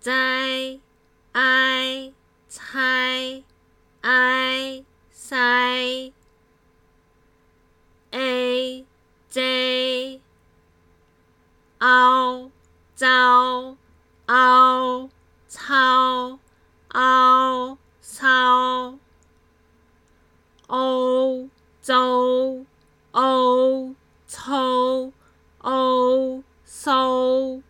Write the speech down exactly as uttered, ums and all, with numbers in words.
在爱猜爱塞 a j 凹糟凹操凹操 o 周欧抽欧搜